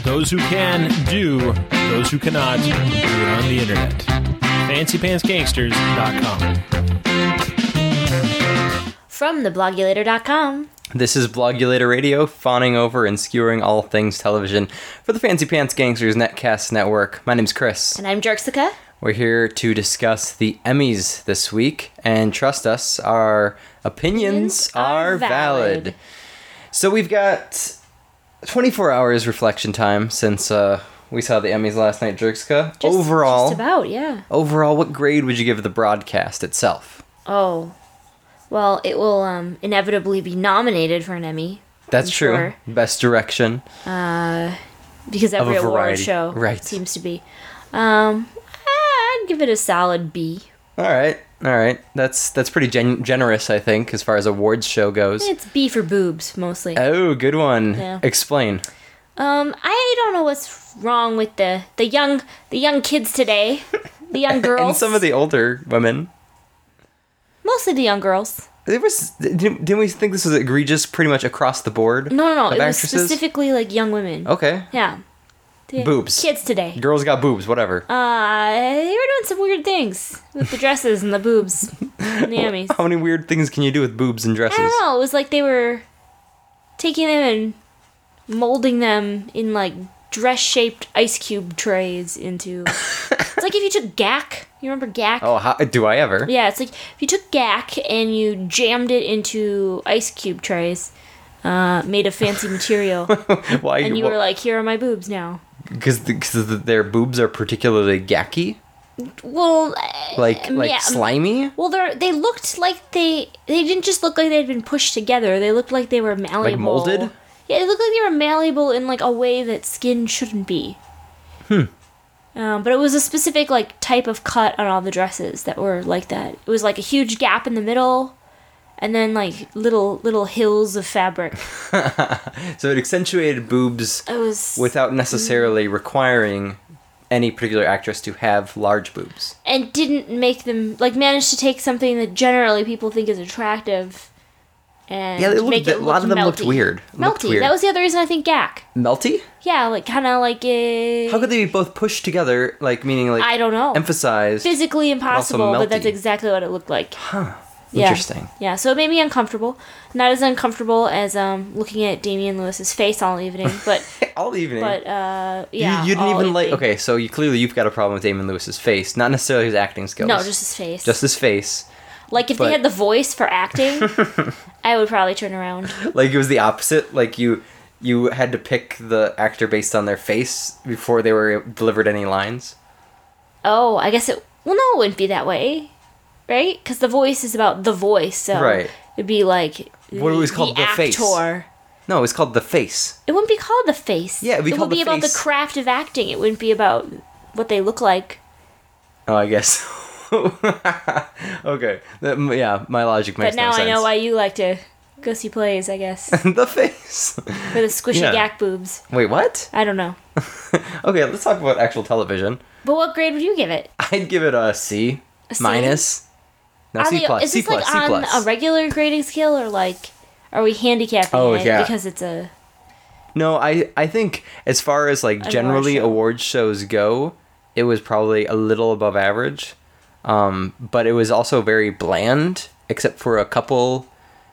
Those who can do, those who cannot do it on the internet. FancyPantsGangsters.com. From theblogulator.com. This is Blogulator Radio, fawning over and skewering all things television for the Fancy Pants Gangsters Netcast Network. My name's Chris. And I'm Jerxica. We're here to discuss the Emmys this week, and trust us, our opinions are valid. So we've got 24 hours reflection time since we saw the Emmys last night, Jerxica. Just about, yeah. Overall, what grade would you give the broadcast itself? Oh, well, it will inevitably be nominated for an Emmy. That's I'm true. sure. Best direction. Because every award show seems to be. I'd give it a solid B. All right. That's pretty generous, I think, as far as awards show goes. It's B for boobs, mostly. Oh, good one. Yeah. Explain. I don't know what's wrong with the young kids today. The young girls. And some of the older women. Mostly the young girls. Didn't we think this was egregious pretty much across the board? No. It was specifically like young women. Okay. Yeah. The boobs. Kids today. Girls got boobs, whatever. They were doing some weird things with the dresses and the boobs and the Emmys. How many weird things can you do with boobs and dresses? I don't know. It was like they were taking them and molding them in like dress-shaped ice cube trays into... It's like if you took GAC. You remember GAC? Oh, do I ever? Yeah, it's like if you took GAC and you jammed it into ice cube trays made of fancy material. Why? And you were like, here are my boobs now. Because their boobs are particularly gacky? Well, like slimy? Well, they looked like they didn't just look like they'd been pushed together. They looked like they were malleable. Like molded? Yeah, they looked like they were malleable in like a way that skin shouldn't be. But it was a specific like type of cut on all the dresses that were like that. It was like a huge gap in the middle, and then like little hills of fabric. So it accentuated boobs without necessarily requiring any particular actress to have large boobs. And didn't make them, like, managed to take something that generally people think is attractive and make it look a lot of them melty. looked weird. Melty. That was the other reason I think GAC. Melty? Yeah, like, kind of like a... How could they be both pushed together, like, meaning, like... I don't know. Emphasized. Physically impossible, but that's melty. exactly what it looked like. Huh. Yeah. Interesting. Yeah, so it made me uncomfortable. Not as uncomfortable as looking at Damian Lewis's face all evening, but... All evening? But, yeah, You didn't even evening. like... Okay, so you've got a problem with Damian Lewis's face, not necessarily his acting skills. No, just his face. Just his face. Like, if they had the voice for acting, I would probably turn around. Like, it was the opposite? Like, you had to pick the actor based on their face before they were delivered any lines? Oh, I guess it... Well, no, it wouldn't be that way. Right? Because the voice is about the voice, so... Right. It'd be like... What it was called, the face. Actor. No, it was called The Face. It wouldn't be called the face. Yeah, it'd be called The It would be about Face. the craft of acting. It wouldn't be about what they look like. Oh, I guess. Okay. Yeah, my logic makes no sense. But now I know why you like to go see plays, I guess. The Face. For the squishy GAC boobs. Wait, what? I don't know. Okay, let's talk about actual television. But what grade would you give it? I'd give it a C. A C? Minus. No, C plus. Is this C plus. like C on plus. a regular grading scale, or like... Are we handicapping it because it's a... No, I think as far as like generally award shows go, it was probably a little above average. But it was also very bland, except for a couple.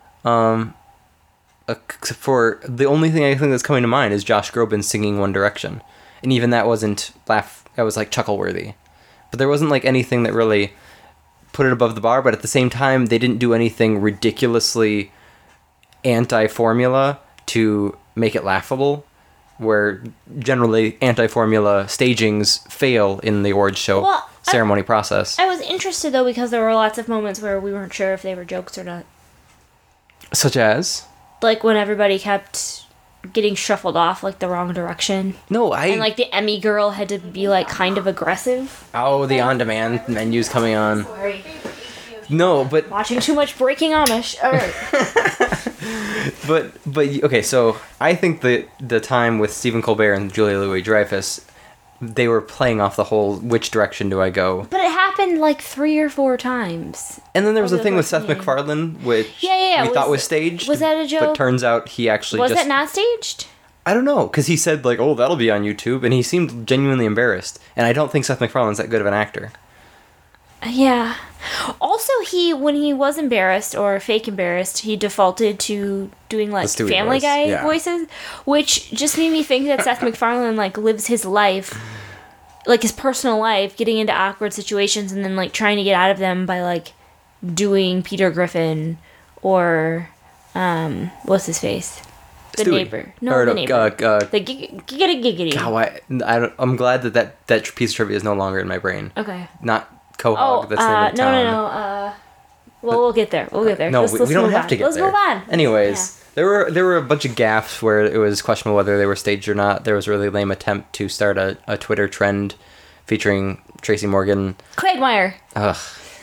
Except for the only thing I think that's coming to mind is Josh Groban singing One Direction, and even that wasn't that was like chuckle worthy. But there wasn't like anything that really put it above the bar. But at the same time, they didn't do anything ridiculously anti-formula to make it laughable, where generally anti-formula stagings fail in the awards show ceremony process. I was interested, though, because there were lots of moments where we weren't sure if they were jokes or not. Such as? Like when everybody kept getting shuffled off, like, the wrong direction. No, And, like, the Emmy girl had to be, like, kind of aggressive. Oh, the on-demand menus coming on. Sorry. No, but... Watching too much Breaking Amish. All right. But okay, so I think the time with Stephen Colbert and Julia Louis-Dreyfus, they were playing off the whole which direction do I go. But it happened like 3 or 4 times. And then there was a thing with Seth MacFarlane, which we thought was staged. Was that a joke? But turns out he actually was that not staged? I don't know, because he said, like, oh, that'll be on YouTube, and he seemed genuinely embarrassed. And I don't think Seth MacFarlane's that good of an actor. Yeah. Also, when he was embarrassed or fake embarrassed, he defaulted to doing like Stewie Family voice. Guy Yeah. voices, which just made me think that Seth MacFarlane like lives his life, like his personal life, getting into awkward situations and then like trying to get out of them by like doing Peter Griffin or what's his face, the Stewie. neighbor. No, the neighbor. The giggity. God, I'm glad that piece of trivia is no longer in my brain. Okay. Not Quahog, Oh, that's the name of the town. no. Well, we'll get there. No, Let's we don't move have on. to get Let's there. move on. Anyways, there were a bunch of gaffes where it was questionable whether they were staged or not. There was a really lame attempt to start a Twitter trend featuring Tracy Morgan. Quagmire. Ugh.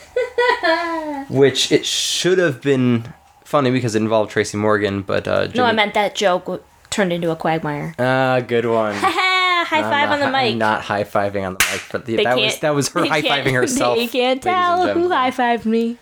Which it should have been funny because it involved Tracy Morgan, but Jimmy... No, I meant that joke turned into a quagmire. Good one. High five on the mic. I'm not high-fiving on the mic, but They can't- that was her they high-fiving can't- herself. They can't ladies and tell who gentlemen. high-fived me.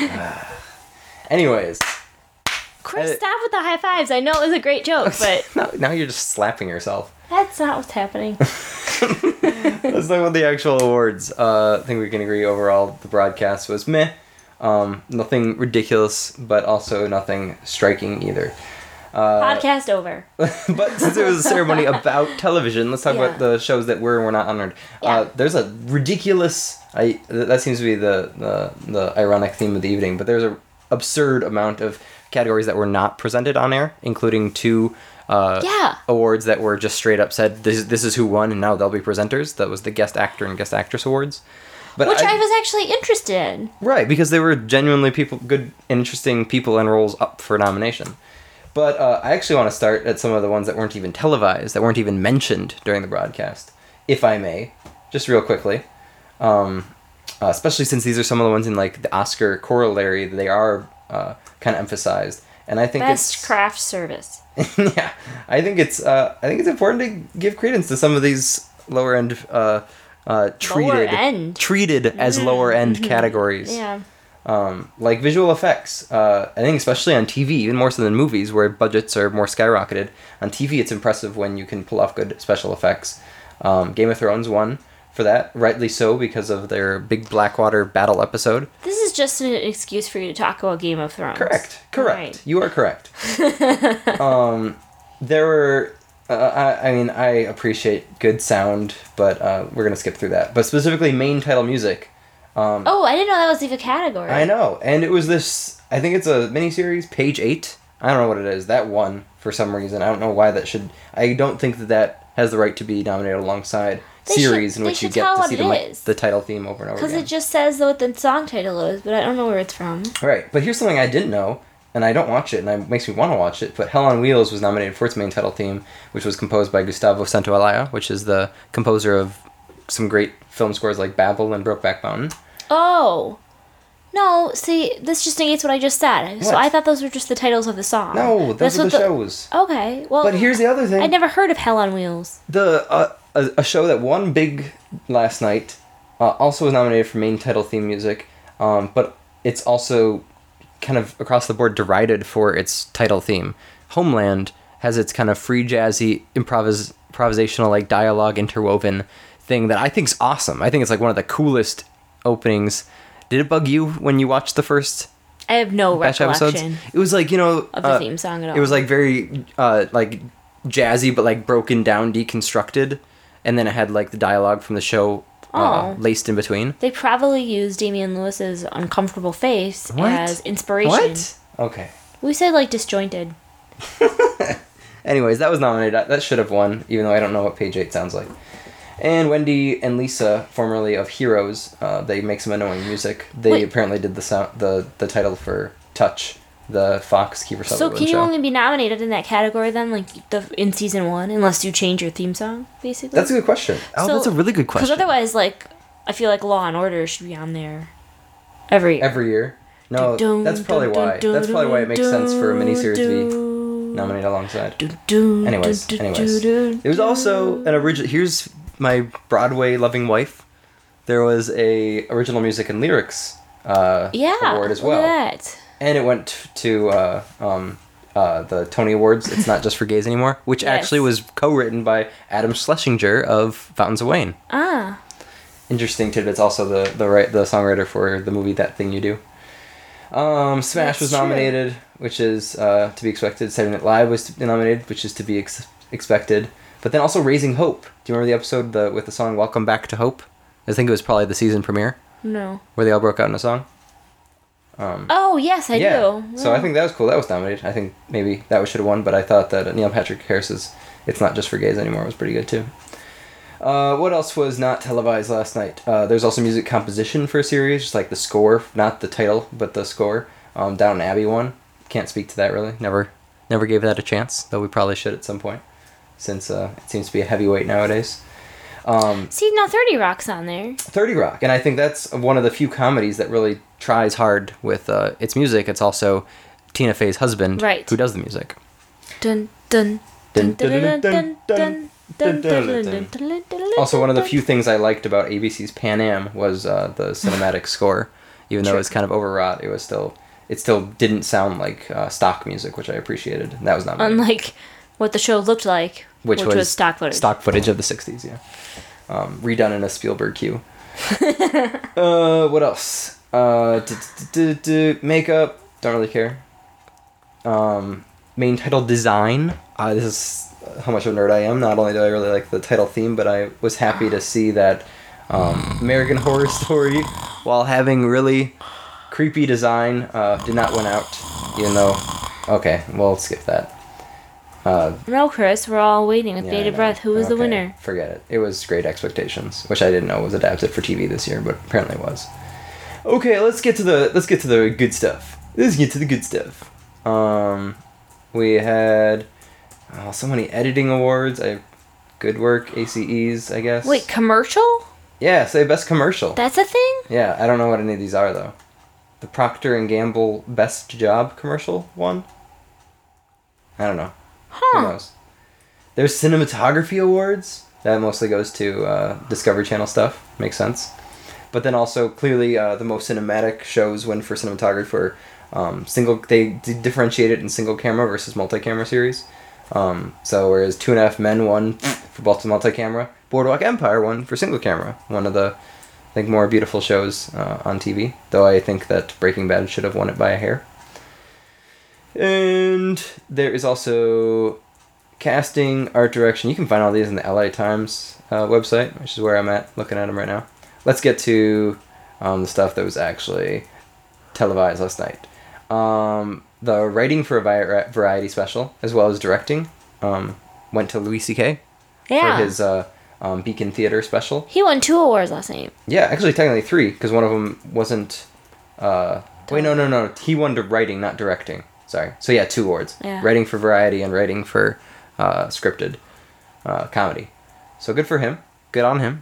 Anyways. Chris, stop with the high fives. I know it was a great joke, but Now you're just slapping yourself. that's not what's happening. Let's talk about the actual awards. I think we can agree overall the broadcast was meh. Nothing ridiculous, but also nothing striking either. Podcast over. But since it was a ceremony about television, let's talk Yeah. about the shows that were and were not honored. Yeah. There's a ridiculous... that seems to be the ironic theme of the evening, but there's a absurd amount of categories that were not presented on air, including two awards that were just straight up said, this is who won, and now they'll be presenters. That was the Guest Actor and Guest Actress Awards. But Which I was actually interested in. Right, because they were genuinely good, interesting people and roles up for nomination. But I actually want to start at some of the ones that weren't even televised, that weren't even mentioned during the broadcast, if I may, just real quickly. Especially since these are some of the ones in like the Oscar corollary that they are kind of emphasized, and I think Best craft service. yeah, I think it's important to give credence to some of these lower end treated as lower end categories. Yeah. Like visual effects. I think especially on TV, even more so than movies, where budgets are more skyrocketed. On TV, it's impressive when you can pull off good special effects. Game of Thrones won for that, rightly so, because of their big Blackwater battle episode. This is just an excuse for you to talk about Game of Thrones. Correct. Right. You are correct. There were... I appreciate good sound, but we're going to skip through that. But specifically, main title music. Oh, I didn't know that was even a category. I know. And it was this... I think it's a miniseries, Page 8. I don't know what it is. That won for some reason. I don't know why that should... I don't think that has the right to be nominated alongside series in which you get to see the title theme over and over again. Because it just says what the song title is, but I don't know where it's from. Right. But here's something I didn't know, and I don't watch it, and it makes me want to watch it, but Hell on Wheels was nominated for its main title theme, which was composed by Gustavo Santaolalla, which is the composer of some great film scores like Babel and Brokeback Mountain. Oh. No, see, this just negates what I just said. So What? I thought those were just the titles of the song. No, those are the shows. Okay, well... But here's the other thing. I'd never heard of Hell on Wheels. A show that won big last night also was nominated for main title theme music, but it's also kind of across the board derided for its title theme. Homeland has its kind of free jazzy improvisational like dialogue interwoven thing that I think's awesome. I think it's like one of the coolest openings. Did it bug you when you watched the first I have no batch recollection episodes? It was like, of the theme song at all. It was like very like jazzy but like broken down, deconstructed, and then it had like the dialogue from the show laced in between. They probably used Damian Lewis's uncomfortable face as inspiration. What? Okay. We said like disjointed. Anyways, that was nominated. That should have won, even though I don't know what Page 8 sounds like. And Wendy and Lisa, formerly of Heroes, they make some annoying music. They apparently did the title for Touch, the Fox Kiefer Sutherland So can you show. only be nominated in that category then, like in season 1, unless you change your theme song, basically? That's a good question. Oh, So- that's a really good question. Because otherwise, like, I feel like Law and Order should be on there every year. Every year? No, that's probably why. That's probably why it makes sense for a miniseries to be nominated alongside. Anyways. There was also an original... Here's my Broadway-loving wife. There was a original music and lyrics award as well. Look at that. And it went to the Tony Awards. It's not just for gays anymore, which Yes. actually was co-written by Adam Schlesinger of Fountains of Wayne. Ah. Interesting tidbits. Also, the songwriter for the movie That Thing You Do. Smash That's was true. nominated, which is to be expected. Saturday Night Live was nominated, which is to be expected. But then also Raising Hope. Do you remember the episode with the song Welcome Back to Hope? I think it was probably the season premiere No. where they all broke out in a song. Oh, yes, I do. So I think that was cool. That was nominated. I think maybe that should have won, but I thought that Neil Patrick Harris's It's Not Just for Gays Anymore was pretty good too. What else was not televised last night? There's also music composition for a series, just like the score, not the title, but the score. Downton Abbey won. Can't speak to that really. Never gave that a chance, though we probably should at some point, since it seems to be a heavyweight nowadays. See, now 30 Rock's on there. 30 Rock, and I think that's one of the few comedies that really tries hard with its music. It's also Tina Fey's husband, Right. who does the music. Dun dun dun dun dun dun dun dun dun dun dun. Also, one of the few things I liked about ABC's Pan Am was the cinematic score. Even though it was kind of overwrought, it still didn't sound like stock music, which I appreciated. And that was not Unlike what the show looked like, which was stock footage. Stock footage of the 60s, yeah. Redone in a Spielberg cue. What else? Makeup, don't really care. Main title design. This is how much of a nerd I am. Not only do I really like the title theme, but I was happy to see that American Horror Story, while having really creepy design, did not win out. Even though, okay, we'll skip that. No, Chris, we're all waiting with Yeah, I bated know. breath. Who was the Okay, winner? Forget it. It was Great Expectations, which I didn't know was adapted for TV this year, but apparently it was. Okay, let's get to the good stuff. Let's get to the good stuff. We had so many editing awards. Good work, ACEs, I guess. Wait, commercial? Yeah, say best commercial. That's a thing? Yeah, I don't know what any of these are though. The Procter and Gamble Best Job commercial one. I don't know. Who Huh. knows? There's cinematography awards. That mostly goes to Discovery Channel stuff. Makes sense. But then also, clearly, the most cinematic shows win for cinematography for they differentiate it in single camera versus multi-camera series. So whereas 2.5 Men won for both the multi-camera, Boardwalk Empire won for single camera. One of the, I think, more beautiful shows on TV. Though I think that Breaking Bad should have won it by a hair. And there is also casting, art direction. You can find all these in the LA Times website, which is where I'm at, looking at them right now. Let's get to the stuff that was actually televised last night. The writing for a variety special, as well as directing, went to Louis C.K. Yeah. for his Beacon Theater special. He won 2 awards last night. Yeah, actually, technically 3, because one of them wasn't... wait, no. He won to writing, not directing. Sorry. So yeah, 2 awards. Yeah. Writing for variety and writing for scripted comedy. So good for him. Good on him.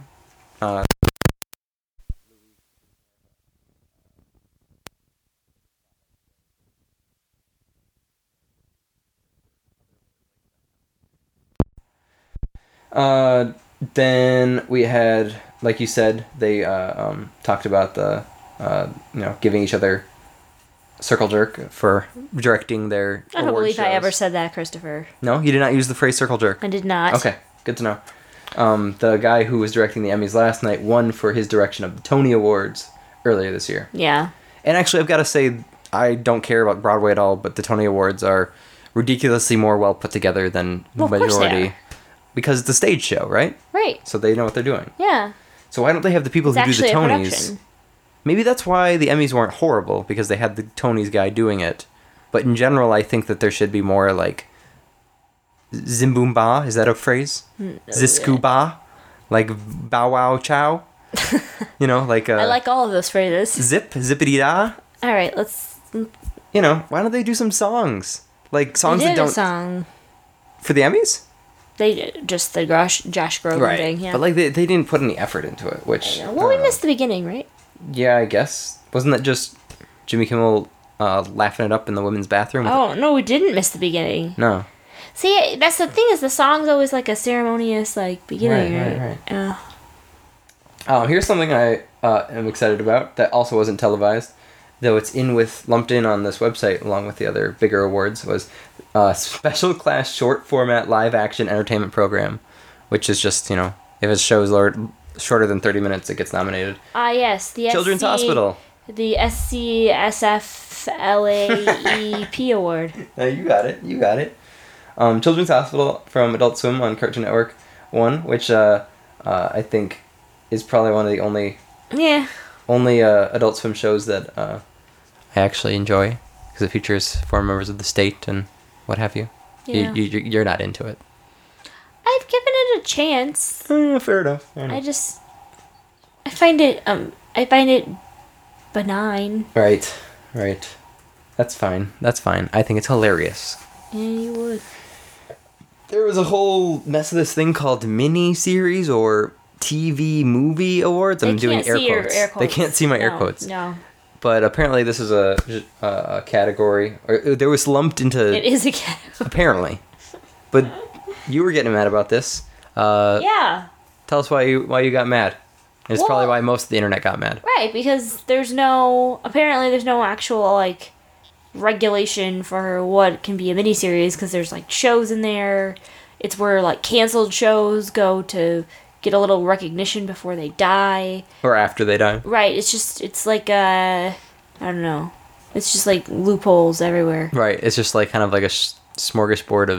Then we had, like you said, they talked about the giving each other circle jerk for directing their I don't award believe I shows. ever said that, Christopher. No, you did not use the phrase circle jerk. I did not. Okay, good to know. The guy who was directing the Emmys last night won for his direction of the Tony Awards earlier this year. Yeah. And actually, I've got to say, I don't care about Broadway at all, but the Tony Awards are ridiculously more well put together than the Well, of course they majority. are. Because it's a stage show, right? Right. So they know what they're doing. Yeah. So why don't they have the people It's who do the actually a Tonys? production. Maybe that's why the Emmys weren't horrible, because they had the Tonys guy doing it. But in general, I think that there should be more like Zimbumba. Is that a phrase? Ziskuba? Like bow wow chow? Like I like all of those phrases. zip, zippity da. All right, let's. Why don't they do some songs? Like songs They that did a don't song. for the Emmys? They did just the Josh Groban thing, yeah. But like they didn't put any effort into it, which Well, we missed the beginning, right? Yeah, I guess. Wasn't that just Jimmy Kimmel laughing it up in the women's bathroom? Oh, no, we didn't miss the beginning. No. See, that's the thing, is the song's always like a ceremonious, like, beginning, Right. Yeah. Here's something I am excited about that also wasn't televised, though it's lumped in on this website along with the other bigger awards, was special class short format live action entertainment program, which is just, if it shows shorter than 30 minutes, it gets nominated. Yes, the Children's Hospital. The SCSFLAEP award. You got it. Children's Hospital from Adult Swim on Cartoon Network won, which I think is probably one of the only Adult Swim shows that I actually enjoy, because it features former members of the state and what have you. Yeah. You're not into it. I've given it a chance. Fair enough. I find it benign. Right. That's fine. I think it's hilarious. Yeah, you would. There was a whole mess of this thing called mini-series or TV movie awards. I'm doing air quotes. They can't see my air quotes. No. But apparently this is a category. Or there was lumped into... It is a category. Apparently. But you were getting mad about this. Yeah. Tell us why you got mad. It's probably why most of the internet got mad. Right, because there's no actual, regulation for what can be a miniseries, because there's, shows in there. It's where, canceled shows go to get a little recognition before they die. Or after they die. Right, it's I don't know. It's just, loopholes everywhere. Right, it's just, kind of like a smorgasbord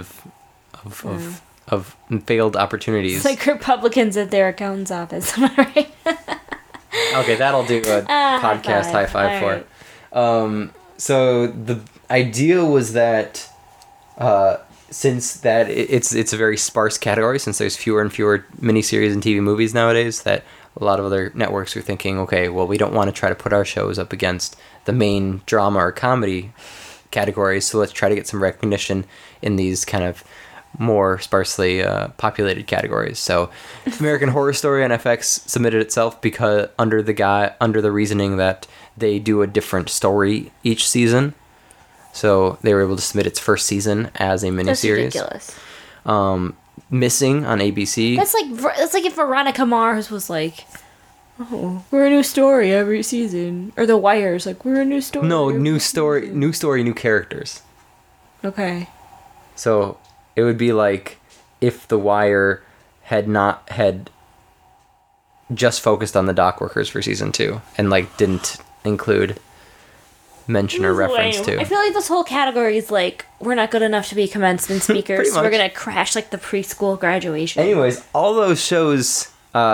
of failed opportunities. It's like Republicans at their accountant's office, am I right? Okay, that'll do a podcast high five for. Right. So the idea was that since that it's a very sparse category, since there's fewer and fewer miniseries and TV movies nowadays, that a lot of other networks are thinking, okay, well, we don't want to try to put our shows up against the main drama or comedy categories, so let's try to get some recognition in these kind of more sparsely populated categories. So American Horror Story on FX submitted itself because under the reasoning that they do a different story each season. So they were able to submit its first season as a miniseries. That's ridiculous. Missing on ABC. That's like if Veronica Mars was like, oh, we're a new story every season. Or The Wire's like, we're a new story. No, new story, new characters. Okay. So it would be like if The Wire had just focused on the dock workers for season 2 and didn't include mention or reference to. I feel like this whole category is we're not good enough to be commencement speakers, so we're gonna crash the preschool graduation. Anyways, all those shows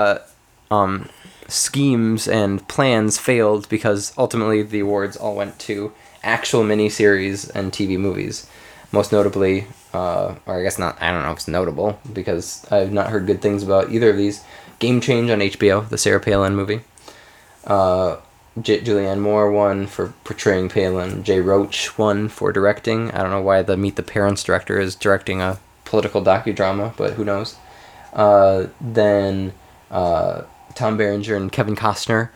schemes and plans failed because ultimately the awards all went to actual miniseries and TV movies. Most notably, or I guess not, I don't know if it's notable, because I've not heard good things about either of these. Game Change on HBO, the Sarah Palin movie. Julianne Moore won for portraying Palin. Jay Roach won for directing. I don't know why the Meet the Parents director is directing a political docudrama, but who knows. Then Tom Berenger and Kevin Costner,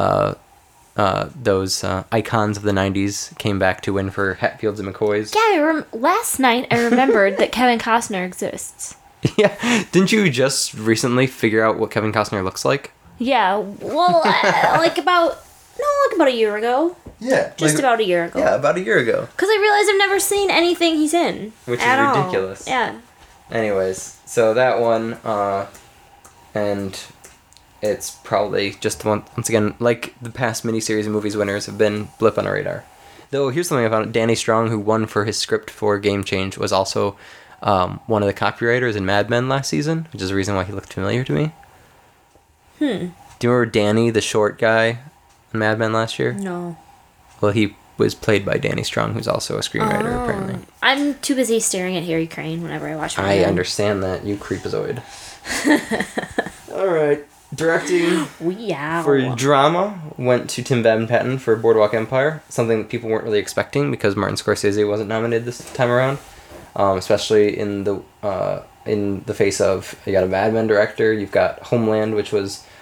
those icons of the 90s, came back to win for Hatfields and McCoys. Yeah, last night I remembered that Kevin Costner exists. Yeah, didn't you just recently figure out what Kevin Costner looks like? Yeah, well, about a year ago. Yeah. Just about a year ago. Yeah, about a year ago. Because I realized I've never seen anything he's in. Which is ridiculous. Yeah. Anyways, so that one, and it's probably just once again, like the past miniseries and movies winners have been blip on a radar. Though, here's something I found. Danny Strong, who won for his script for Game Change, was also one of the copywriters in Mad Men last season, which is the reason why he looked familiar to me. Do you remember Danny, the short guy in Mad Men last year? No. Well, he was played by Danny Strong, who's also a screenwriter, apparently. I'm too busy staring at Harry Crane whenever I watch Mad I Men. understand that, you creepazoid. Alright. Directing for drama went to Tim Patton for Boardwalk Empire, something that people weren't really expecting because Martin Scorsese wasn't nominated this time around, especially in the face of, you got a Mad Men director, you've got Homeland, which was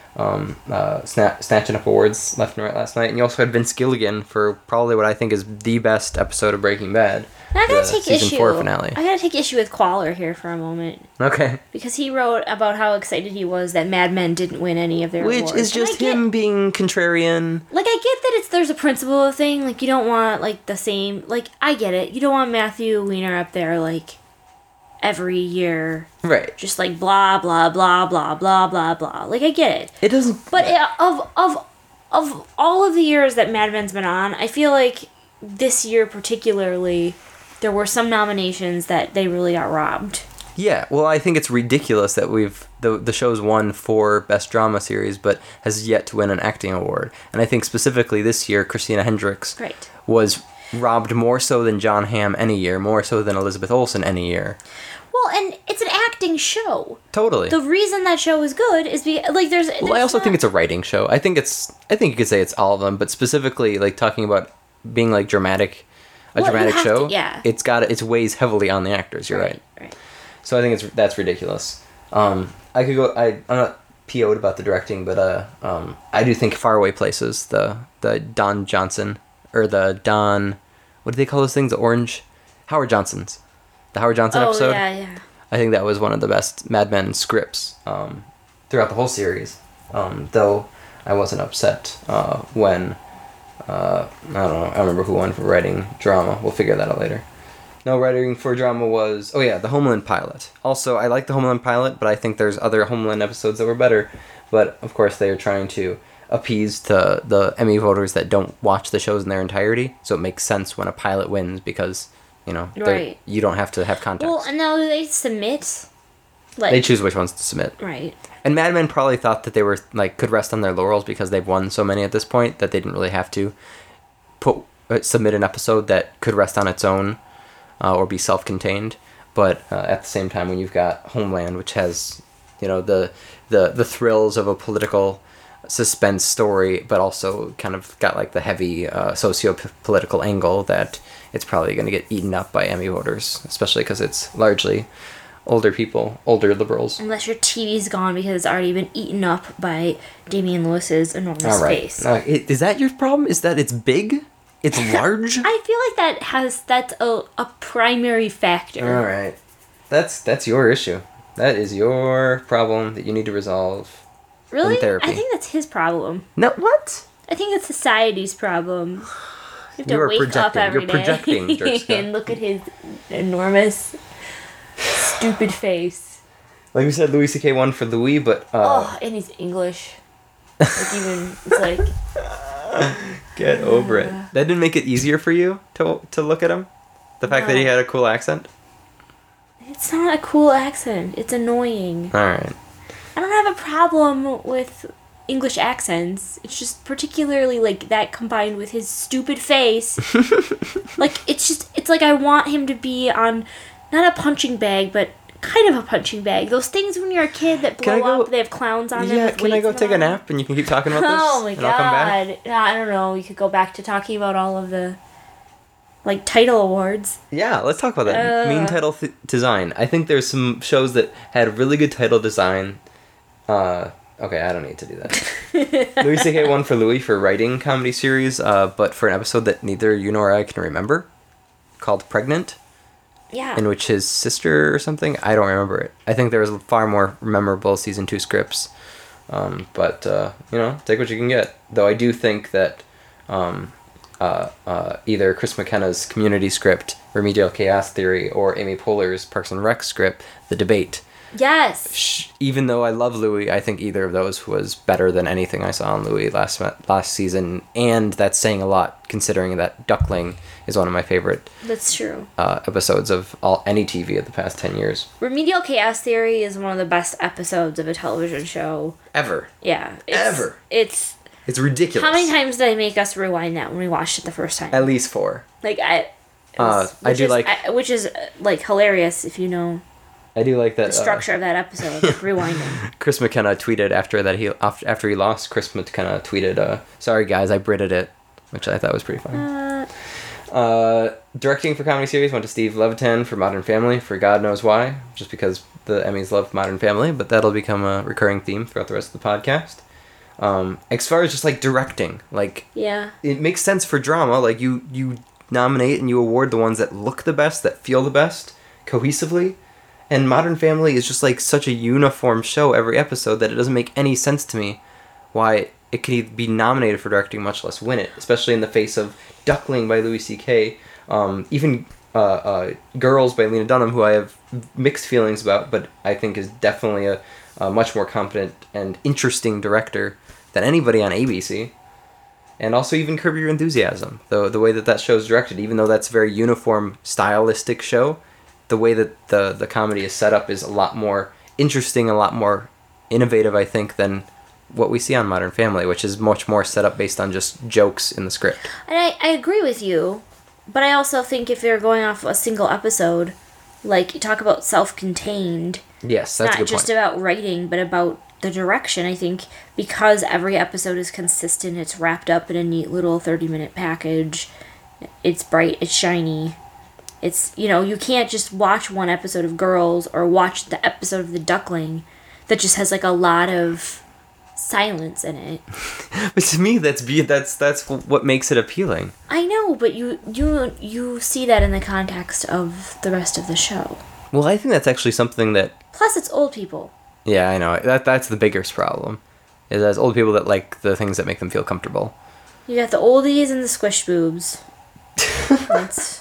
snatching up awards left and right last night. And you also had Vince Gilligan for probably what I think is the best episode of Breaking Bad. I gotta take season issue. 4 finale. I gotta take issue with Qualler here for a moment. Okay. Because he wrote about how excited he was that Mad Men didn't win any of their awards. Which is just him being contrarian. Like, I get that there's a principle thing. Like, you don't want, like, the same... Like, I get it. You don't want Matthew Weiner up there, like, every year. Right. Just, like, blah, blah, blah, blah, blah, blah, blah. Like, I get it. It doesn't... But of all of the years that Mad Men's been on, I feel like this year particularly, there were some nominations that they really got robbed. Yeah, well, I think it's ridiculous that the show's won for Best Drama Series, but has yet to win an acting award. And I think specifically this year, Christina Hendricks was robbed more so than John Hamm any year, more so than Elizabeth Olsen any year. Well, and it's an acting show. Totally. The reason that show is good is because, like, there's I also think it's a writing show. I think you could say it's all of them, but specifically, like, talking about being, like, dramatic show, it weighs heavily on the actors. You're right. So I think that's ridiculous. I'm not PO'd about the directing, but I do think Faraway Places, the Don Johnson, or the Don, what do they call those things? The Howard Johnson's. The Howard Johnson episode. Yeah. I think that was one of the best Mad Men scripts throughout the whole series. Though I wasn't upset when, I don't know, I don't remember who won for writing drama. We'll figure that out later. No, writing for drama was... Oh, yeah, the Homeland pilot. Also, I like the Homeland pilot, but I think there's other Homeland episodes that were better. But, of course, they are trying to appease the Emmy voters that don't watch the shows in their entirety. So it makes sense when a pilot wins because, you know, you don't have to have context. Well, and now they submit... Like, they choose which ones to submit. Right. And Mad Men probably thought that they were, like, could rest on their laurels because they've won so many at this point that they didn't really have to submit an episode that could rest on its own. Or be self-contained, but at the same time, when you've got Homeland, which has, you know, the thrills of a political suspense story, but also kind of got like the heavy socio-political angle, that it's probably going to get eaten up by Emmy voters, especially because it's largely older people, older liberals. Unless your TV's gone because it's already been eaten up by Damian Lewis's enormous face. Is that your problem? Is that it's big? It's large? I feel like that's a primary factor. All right. That's your issue. That is your problem that you need to resolve. Really? In therapy. I think that's his problem. No, what? I think it's society's problem. You have to wake up every day and look at his enormous, stupid face. Like we said, Louis C.K. won for Louis, but... and he's English. It's like... Get over it. That didn't make it easier for you to look at him? The fact that he had a cool accent? It's not a cool accent. It's annoying. Alright. I don't have a problem with English accents. It's just particularly like that combined with his stupid face. Like, it's like I want him to be on, not a punching bag, but kind of a punching bag. Those things when you're a kid that blow up, they have clowns on them. Yeah, can I go take a nap and you can keep talking about this? Oh my god. I'll come back? I don't know. You could go back to talking about all of the, like, title awards. Yeah, let's talk about that. Mean title design. I think there's some shows that had really good title design. Okay, I don't need to do that. Louis C.K. won for Louis for writing comedy series, but for an episode that neither you nor I can remember, called Pregnant. Yeah. In which his sister or something, I don't remember it. I think there was far more memorable season 2 scripts. But you know, take what you can get. Though I do think that either Chris McKenna's Community script, Remedial Chaos Theory, or Amy Poehler's Parks and Rec script, The Debate. Yes. Even though I love Louis, I think either of those was better than anything I saw on Louis last season, and that's saying a lot considering that Duckling is one of my favorite. That's true. Episodes of any TV of the past 10 years. Remedial Chaos Theory is one of the best episodes of a television show Ever. Yeah. Ever. It's ridiculous. How many times did I make us rewind that when we watched it the first time? At least 4. Like which is like hilarious if you know. I do like that the structure of that episode. Rewinding. Chris McKenna tweeted after he lost. Chris McKenna tweeted, "Sorry guys, I Brited it," which I thought was pretty funny. Directing for comedy series went to Steve Levitan for Modern Family for God knows why, just because the Emmys love Modern Family, but that'll become a recurring theme throughout the rest of the podcast. As far as just like directing, like Yeah. it makes sense for drama. Like you nominate and you award the ones that look the best, that feel the best, cohesively. And Modern Family is just like such a uniform show every episode that it doesn't make any sense to me why it could even be nominated for directing, much less win it. Especially in the face of Duckling by Louis C.K., even Girls by Lena Dunham, who I have mixed feelings about, but I think is definitely a much more competent and interesting director than anybody on ABC. And also even Curb Your Enthusiasm, the way that show is directed, even though that's a very uniform, stylistic show, the way that the comedy is set up is a lot more interesting, a lot more innovative, I think, than what we see on Modern Family, which is much more set up based on just jokes in the script. And I agree with you, but I also think if you're going off a single episode, like, you talk about self-contained, Yes, that's a good not just point. about writing, but about the direction. I think because every episode is consistent, it's wrapped up in a neat little 30-minute package. It's bright, it's shiny. It's, you can't just watch one episode of Girls or watch the episode of The Duckling that just has, like, a lot of silence in it. But to me, that's what makes it appealing. I know, but you see that in the context of the rest of the show. Well, I think that's actually something that... Plus, it's old people. Yeah, I know. That's the biggest problem. Is as old people that like the things that make them feel comfortable. You got the oldies and the squish boobs. That's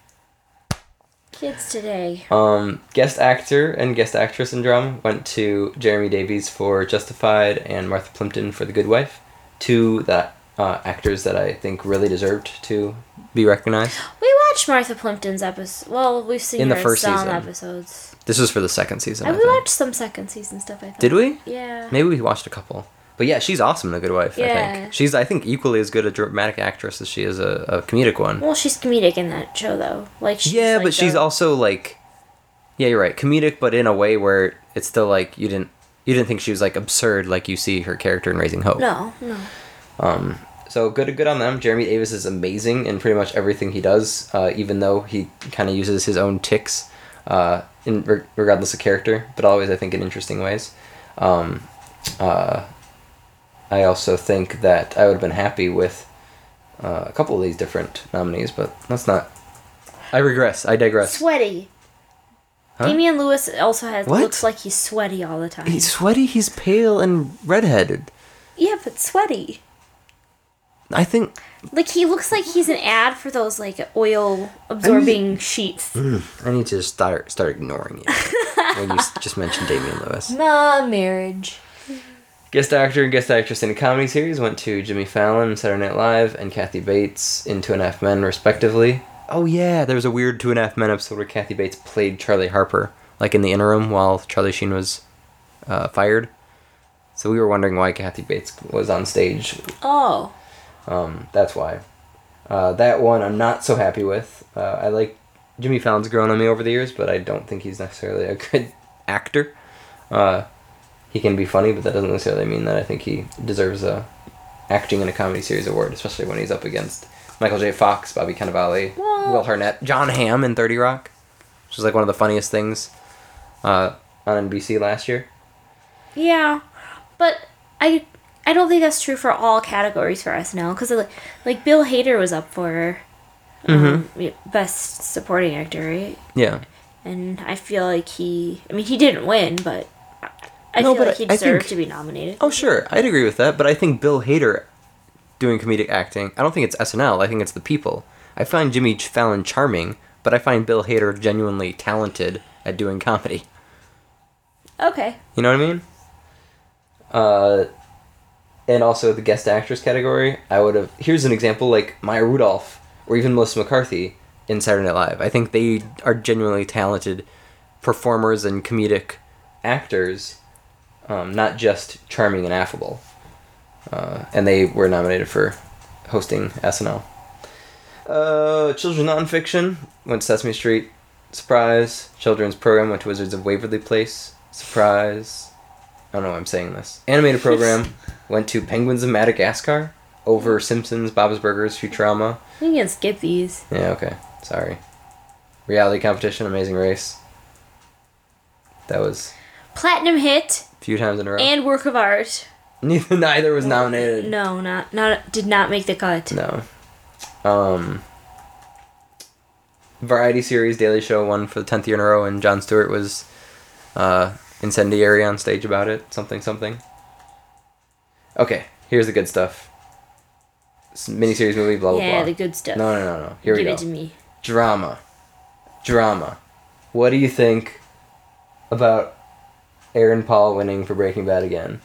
kids today. Guest actor and guest actress in drama went to Jeremy Davies for Justified and Martha Plimpton for The Good Wife. Two actors that I think really deserved to be recognized. We watched Martha Plimpton's episode. Well, we've seen In her the first in some season. episodes. This was for the second season, I We think. watched some second season stuff, I thought. Did we? Yeah. Maybe we watched a couple. But yeah, she's awesome in The Good Wife, I Yeah. think. She's, I think, equally as good a dramatic actress as she is a comedic one. Well, she's comedic in that show, though. Like, she's Yeah, like but she's also, like... Yeah, you're right. Comedic, but in a way where it's still, like, you didn't think she was, like, absurd like you see her character in Raising Hope. No. So good on them. Jeremy Davis is amazing in pretty much everything he does, even though he kind of uses his own tics, regardless of character, but always, I think, in interesting ways. I also think that I would have been happy with a couple of these different nominees, but that's not... I digress. Sweaty. Huh? Damian Lewis also What? looks like he's sweaty all the time. He's sweaty, he's pale, and redheaded. Yeah, but sweaty. I think... Like, he looks like he's an ad for those, like, oil-absorbing sheets. I need to start ignoring you when you just mentioned Damian Lewis. Nah, marriage. Guest actor and guest actress in a comedy series went to Jimmy Fallon, Saturday Night Live, and Kathy Bates in 2.5 Men, respectively. Oh yeah, there was a weird 2.5 Men episode where Kathy Bates played Charlie Harper, like in the interim while Charlie Sheen was fired. So we were wondering why Kathy Bates was on stage. Oh. That's why. That one I'm not so happy with. I like Jimmy Fallon's grown on me over the years, but I don't think he's necessarily a good actor. He can be funny, but that doesn't necessarily mean that I think he deserves a acting in a comedy series award, especially when he's up against Michael J. Fox, Bobby Cannavale, Will Arnett, John Hamm in 30 Rock, which was like one of the funniest things on NBC last year. Yeah, but I don't think that's true for all categories for SNL, because like Bill Hader was up for Best Supporting Actor, right? Yeah. And I feel like he didn't win, but I feel like he deserved to be nominated. Oh, sure. I'd agree with that, but I think Bill Hader doing comedic acting, I don't think it's SNL, I think it's the people. I find Jimmy Fallon charming, but I find Bill Hader genuinely talented at doing comedy. Okay. You know what I mean? And also the guest actress category, here's an example, like Maya Rudolph, or even Melissa McCarthy in Saturday Night Live. I think they are genuinely talented performers and comedic actors, not just charming and affable. And they were nominated for hosting SNL. Children's nonfiction went to Sesame Street. Surprise. Children's program went to Wizards of Waverly Place. Surprise. I don't know why I'm saying this. Animated program went to Penguins of Madagascar over Simpsons, Bob's Burgers, Futurama. You can skip these. Yeah, okay. Sorry. Reality competition, Amazing Race. That was Platinum hit a few times in a row. and work of art. Neither was nominated. No, did not make the cut. No. Variety series Daily Show won for the 10th year in a row, and Jon Stewart was incendiary on stage about it. Something. Okay, here's the good stuff. Miniseries movie, blah, blah, blah. Yeah, the good stuff. No. Here we go. Give it to me. Drama. What do you think about Aaron Paul winning for Breaking Bad again?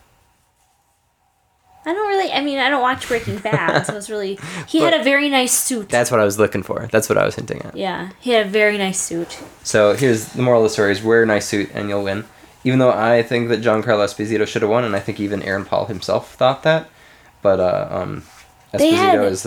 I don't watch Breaking Bad, so it's really... He had a very nice suit. That's what I was looking for. That's what I was hinting at. Yeah, he had a very nice suit. So here's the moral of the story is wear a nice suit and you'll win. Even though I think that Giancarlo Esposito should have won, and I think even Aaron Paul himself thought that. But Esposito is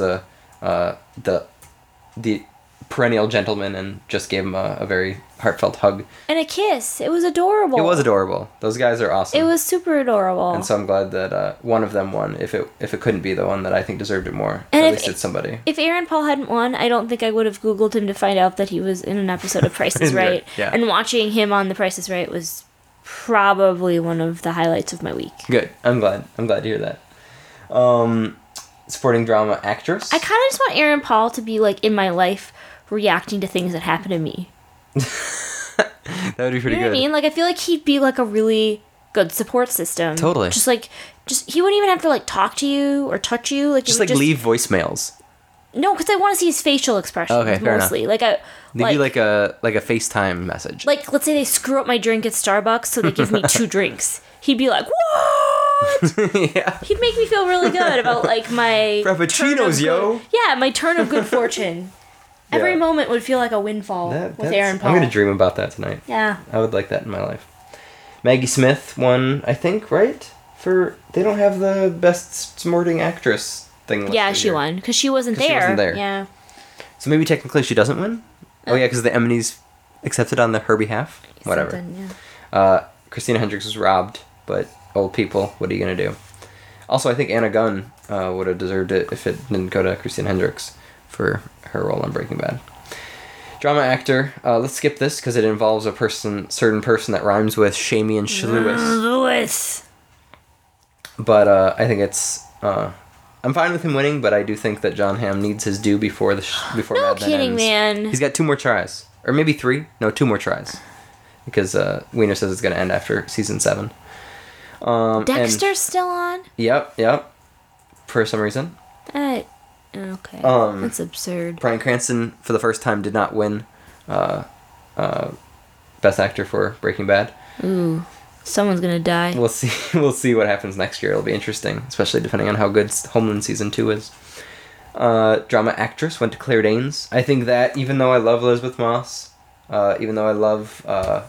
the perennial gentleman and just gave him a very heartfelt hug. And a kiss. It was adorable. It was adorable. Those guys are awesome. It was super adorable. And so I'm glad that one of them won. If it couldn't be the one that I think deserved it more, and at least it's somebody. If Aaron Paul hadn't won, I don't think I would have Googled him to find out that he was in an episode of Price is Right. Yeah. And watching him on The Price is Right was probably one of the highlights of my week. Good. I'm glad to hear that. Supporting drama actress. I kind of just want Aaron Paul to be like in my life, reacting to things that happen to me. That would be pretty You know good. what I mean? Like, I feel like he'd be like a really good support system. Totally. Just he wouldn't even have to like talk to you or touch you. Like, Just leave voicemails. No, because I want to see his facial expressions. Okay, fair mostly. enough. Leave you like a FaceTime message. Like, let's say they screw up my drink at Starbucks, so they give me 2 drinks. He'd be like, "What?" Yeah. He'd make me feel really good about like my Frappuccinos, yo. Yeah, my turn of good fortune. Yeah. Every moment would feel like a windfall with Aaron Paul. I'm gonna dream about that tonight. Yeah. I would like that in my life. Maggie Smith won, I think, right? They don't have the best supporting actress thing. Yeah, she won because she wasn't there. She wasn't there. Yeah. So maybe technically she doesn't win. Oh yeah, because the Emmys accepted on her behalf. Whatever. Something, yeah. Christina Hendricks was robbed, but old people, what are you gonna do? Also, I think Anna Gunn would have deserved it if it didn't go to Christina Hendricks for her role on Breaking Bad. Drama actor. Let's skip this because it involves a certain person that rhymes with Shamian Lewis. Lewis. But I think it's. I'm fine with him winning, but I do think that John Hamm needs his due before No Mad Men kidding, ends. man. He's got 2 more tries, or maybe 3. No, 2 more tries, because Wiener says it's going to end after season 7. Dexter's still on? Yep. For some reason. Okay. That's absurd. Bryan Cranston, for the first time, did not win Best Actor for Breaking Bad. Ooh. Someone's gonna die. We'll see. We'll see what happens next year. It'll be interesting, especially depending on how good Homeland season 2 is. Drama actress went to Claire Danes. I think that even though I love Elizabeth Moss, even though I love,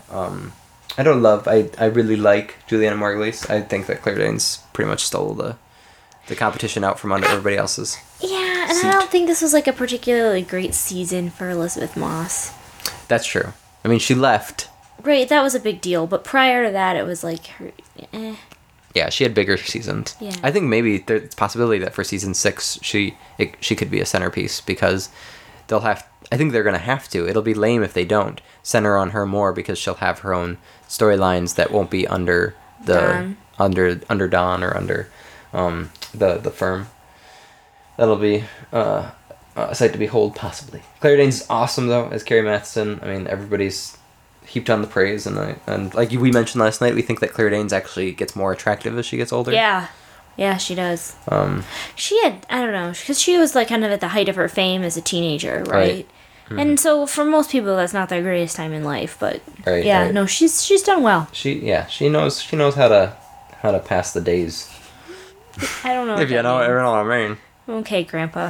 I really like Juliana Margulies. I think that Claire Danes pretty much stole the competition out from under everybody else's. Yeah, and seat. I don't think this was like a particularly great season for Elizabeth Moss. That's true. I mean, she left. Right, that was a big deal, but prior to that, it was like her. Yeah, she had bigger seasons. Yeah. I think maybe there's a possibility that for season 6 she could be a centerpiece because I think they're gonna have to. It'll be lame if they don't center on her more because she'll have her own storylines that won't be under Dawn. under Dawn or under the firm. That'll be a sight to behold, possibly. Claire Danes is awesome though as Carrie Matheson. I mean, everybody's heaped on the praise, and like we mentioned last night, we think that Claire Danes actually gets more attractive as she gets older. Yeah, she does. She had, I don't know, because she was like kind of at the height of her fame as a teenager, right? Mm-hmm. And so for most people, that's not their greatest time in life, but right. No, she's done well. She knows how to pass the days. I don't know. If you know what I mean. Okay, Grandpa.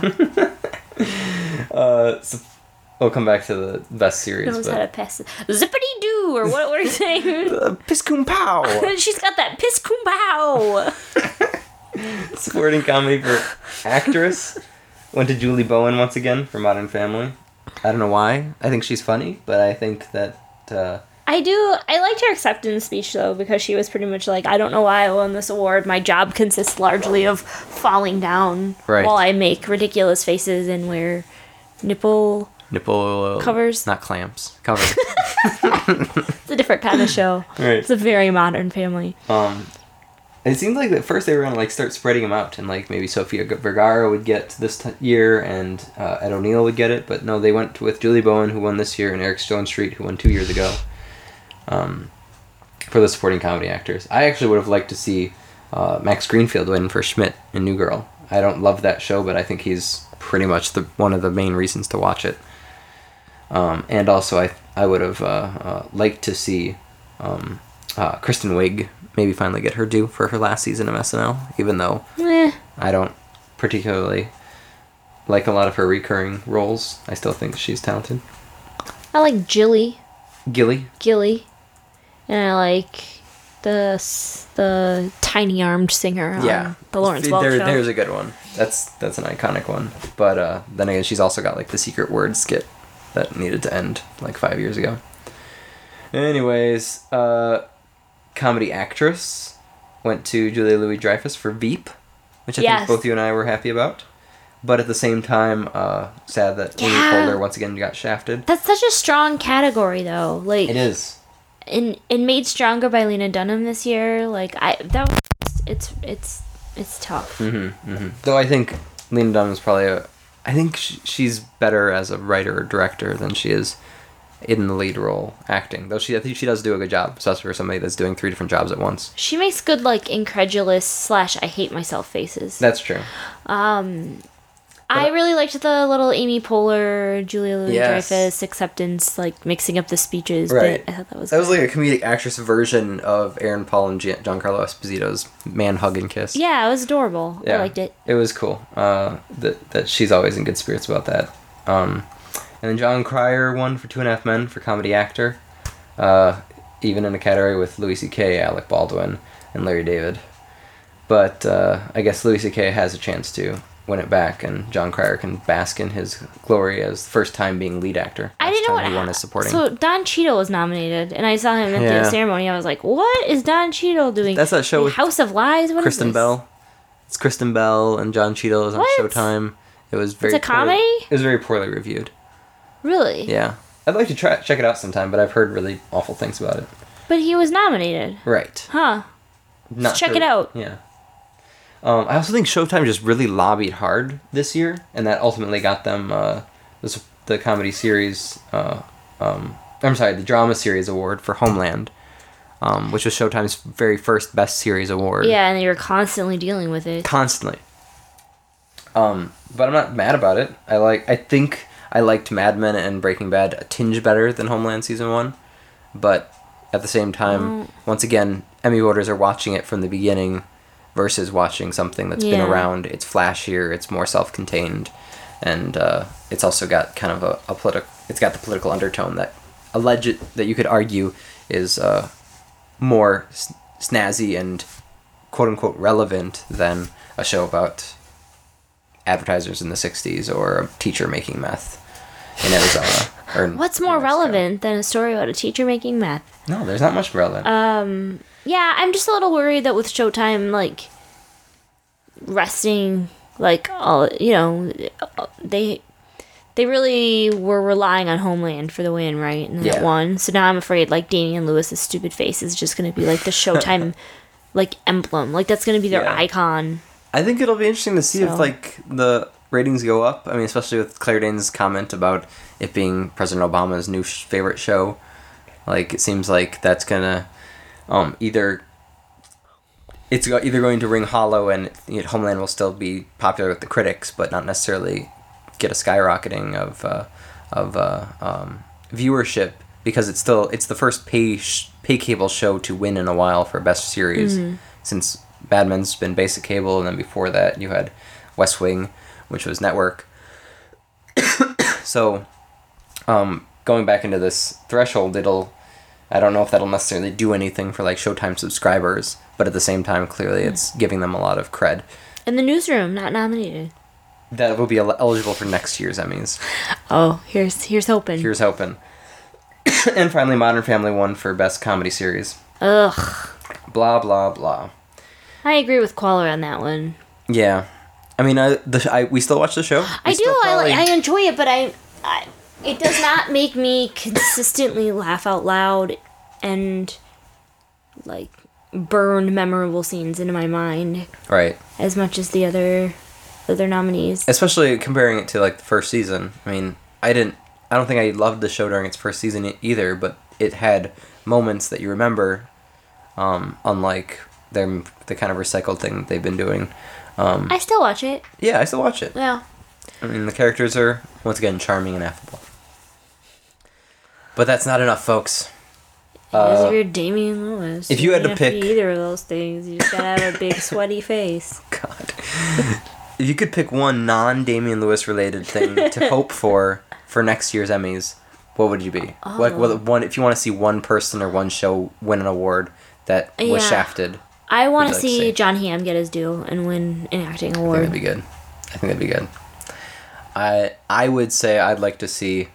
So we'll come back to the best series. Knows how to pass it. Zippity doo, or what are you saying? Piss Coon Pow. She's got that piss coon pow. Supporting comedy for actress went to Julie Bowen once again for Modern Family. I don't know why. I think she's funny, but I think that. I liked her acceptance speech though, because she was pretty much like, I don't know why I won this award. My job consists largely of falling down while I make ridiculous faces and wear nipple covers. Not clamps. Covers. It's a different kind of show. Right. It's a very Modern Family. It seemed like at first they were gonna like start spreading them out, and like maybe Sofia Vergara would get this year, and Ed O'Neill would get it. But no, they went with Julie Bowen, who won this year, and Eric Stonestreet, who won 2 years ago, for the supporting comedy actors. I actually would have liked to see Max Greenfield win for Schmidt in New Girl. I don't love that show, but I think he's pretty much one of the main reasons to watch it. And also, I would have liked to see Kristen Wiig maybe finally get her due for her last season of SNL, even though I don't particularly like a lot of her recurring roles. I still think she's talented. I like Gilly. Gilly. And I like the tiny-armed singer on the Lawrence Welk show. There's a good one. That's an iconic one. But then again, she's also got like the secret word skit that needed to end like 5 years ago. Anyways, comedy actress went to Julia Louis-Dreyfus for Veep, which I think both you and I were happy about. But at the same time, sad that Amy Poehler once again got shafted. That's such a strong category, though. Like it is. And Made Stronger by Lena Dunham this year. Like it's tough. Though I think Lena Dunham is probably I think she's better as a writer or director than she is in the lead role acting. Though I think she does do a good job, especially for somebody that's doing 3 different jobs at once. She makes good like incredulous / I hate myself faces. That's true. I really liked the little Amy Poehler, Julia Louis-Dreyfus acceptance, like mixing up the speeches. Right. But I thought that was was like a comedic actress version of Aaron Paul and Giancarlo Esposito's man hug and kiss. Yeah, it was adorable. Yeah, I liked it. It was cool. That she's always in good spirits about that. And then John Cryer won for 2.5 Men for comedy actor, even in a category with Louis C.K., Alec Baldwin, and Larry David. But I guess Louis C.K. has a chance to win it back, and John Cryer can bask in his glory as the first time being lead actor. I didn't know what he won as supporting. So Don Cheadle was nominated, and I saw him at the ceremony. I was like, "What is Don Cheadle doing?" That's that show with House of Lies. What Kristen is this? Bell. It's Kristen Bell and John Cheadle is on Showtime. It was very. It's a comedy. It was very poorly reviewed. Really? Yeah, I'd like to check it out sometime, but I've heard really awful things about it. But he was nominated. Right. Huh. Let's check it out. Yeah. I also think Showtime just really lobbied hard this year, and that ultimately got them the comedy series. The drama series award for Homeland, which was Showtime's very first Best Series award. Yeah, and they were constantly dealing with it. Constantly. But I'm not mad about it. I think I liked Mad Men and Breaking Bad a tinge better than Homeland Season 1, but at the same time, once again, Emmy voters are watching it from the beginning versus watching something that's been around. It's flashier, it's more self-contained, and it's also got kind of a political. It's got the political undertone that that you could argue is more snazzy and quote unquote relevant than a show about advertisers in the 60s or a teacher making meth in Arizona. What's more relevant than a story about a teacher making meth? No, there's not much relevant. Yeah, I'm just a little worried that with Showtime, like, resting, like, all, they really were relying on Homeland for the win, right? And that won. So now I'm afraid, like, Damian Lewis's stupid face is just going to be, like, the Showtime, like, emblem. Like, that's going to be their icon. I think it'll be interesting to see if, like, the ratings go up. I mean, especially with Claire Danes' comment about it being President Obama's new favorite show. Like, it seems like that's going to either going to ring hollow and Homeland will still be popular with the critics, but not necessarily get a skyrocketing of viewership, because it's the first pay cable show to win in a while for Best Series, since Mad Men's been basic cable, and then before that you had West Wing, which was network. So going back into this threshold, I don't know if that'll necessarily do anything for like Showtime subscribers, but at the same time, clearly it's giving them a lot of cred. And The Newsroom, not nominated. That will be eligible for next year's Emmys. Oh, here's hoping. Here's hoping. And finally, Modern Family won for Best Comedy Series. Ugh. Blah, blah, blah. I agree with Qualler on that one. Yeah. I mean, we still watch the show. I do. I enjoy it, but it does not make me consistently laugh out loud and, like, burned memorable scenes into my mind Right. as much as the other nominees. Especially comparing it to like the first season. I mean, I don't think I loved the show during its first season either, but it had moments that you remember, unlike the kind of recycled thing that they've been doing. I still watch it. Yeah, I still watch it. Yeah. I mean, the characters are, once again, charming and affable. But that's not enough, folks. Because you're Damian Lewis. If you had to have pick... be either of those things, you just gotta have a big sweaty face. God. If you could pick one non-Damian Lewis related thing to hope for next year's Emmys, what would you be? Oh. Like, one, if you want to see one person or one show win an award that was shafted. I want to like to see see? John Hamm get his due and win an acting I award. think that'd be good. I would say I'd like to see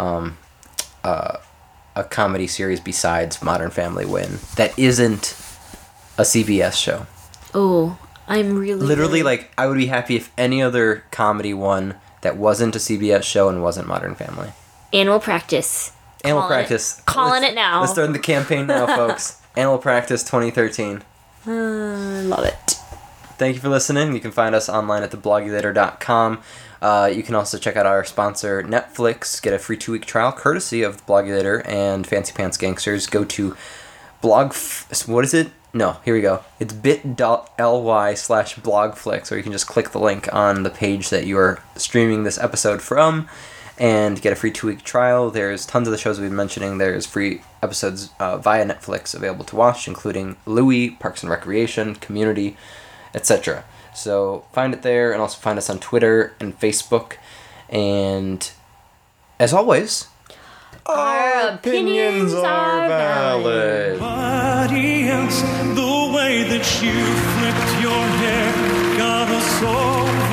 a comedy series besides Modern Family win that isn't a CBS show. Oh, I'm really Literally, good. like, I would be happy if any other comedy won that wasn't a CBS show and wasn't Modern Family. Animal Practice. Animal Practice. Calling it now. Let's start the campaign now, folks. Animal Practice 2013. Love it. Thank you for listening. You can find us online at thebloggulator.com. You can also check out our sponsor, Netflix. Get a free 2-week trial courtesy of the Blogulator and Fancy Pants Gangsters. Go to what is it? No, here we go. It's bit.ly/blogflix, or you can just click the link on the page that you are streaming this episode from and get a free 2-week trial. There's tons of the shows we've been mentioning. There's free episodes via Netflix available to watch, including Louie, Parks and Recreation, Community, etc. So find it there, and also find us on Twitter and Facebook. And as always, Our opinions are valid. Nobody else, the way that you flipped your hair got us all